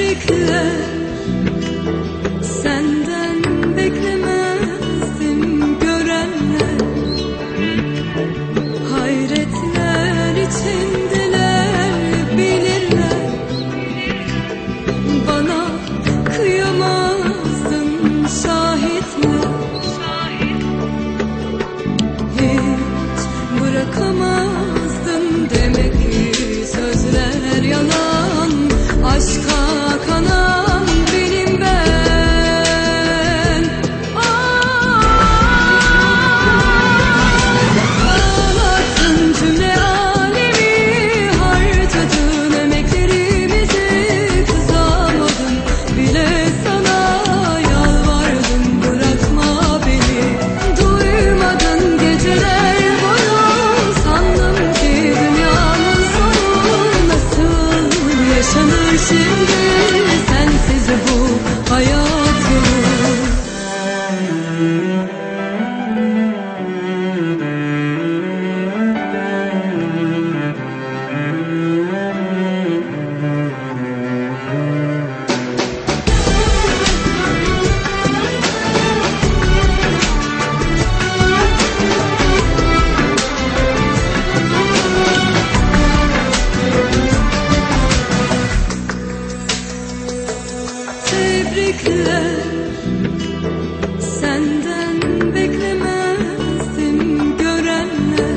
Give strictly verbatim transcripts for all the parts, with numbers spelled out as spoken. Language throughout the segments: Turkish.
Tebrikler, senden beklemezdim görenler. Hayretler içindeler, bilirler. Bana kıyamazdın şahitler. Hiç bırakamazdın, demek ki sözler yalan. Aşka kanan benim ben. Ağlattın cümle alemi, harcadın emeklerimizi. Kızamadım bile sana, yalvardım bırakma beni. Duymadın geceler boyu, sandım ki dünyanın sonu. Nasıl yaşanır şimdi sensiz bu hayat yolu? Tebrikler, senden beklemezdim görenler.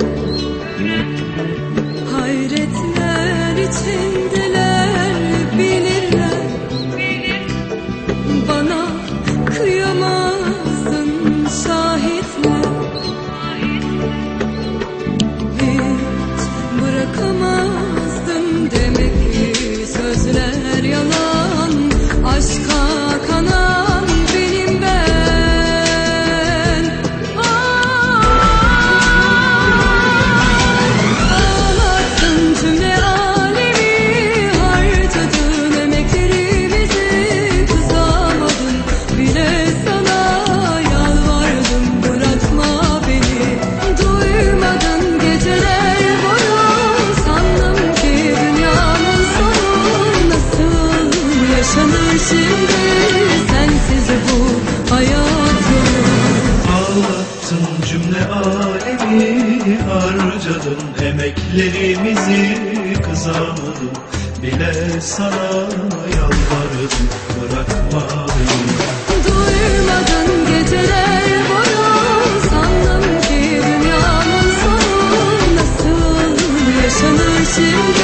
Hayretler içindeler, bilirler. Bana kıyamazdın şahitler. Hiç bırakamazdın, demek ki sözler yalan. Aşka kanan benim ben. Ağlattın cümle alemi, harcadın emeklerimizi. Kızamadım bile sana, yalvardım bırakma beni. Duymadın geceler boyu, sandım ki dünyanın sonu. Nasıl yaşanır şimdi sensiz bu hayat yolu? Ağlattın cümle alemi, harcadın emeklerimizi. Kızamadım bile sana, yalvardım bırakma beni. Duymadın geceler boyu, sandım ki dünyanın sonu. Nasıl yaşanır şimdi